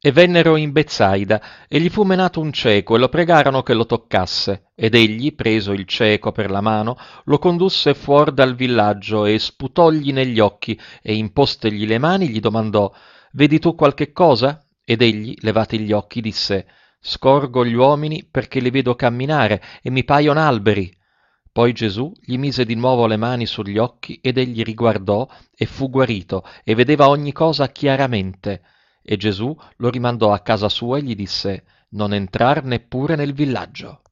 E vennero in Bezzaida, e gli fu menato un cieco, e lo pregarono che lo toccasse. Ed egli, preso il cieco per la mano, lo condusse fuor dal villaggio, e sputògli negli occhi, e impostegli le mani, gli domandò: Vedi tu qualche cosa? Ed egli, levati gli occhi, disse: Scorgo gli uomini, perché li vedo camminare, e mi paion alberi. Poi Gesù gli mise di nuovo le mani sugli occhi, ed egli riguardò, e fu guarito, e vedeva ogni cosa chiaramente. E Gesù lo rimandò a casa sua e gli disse: Non entrar neppure nel villaggio.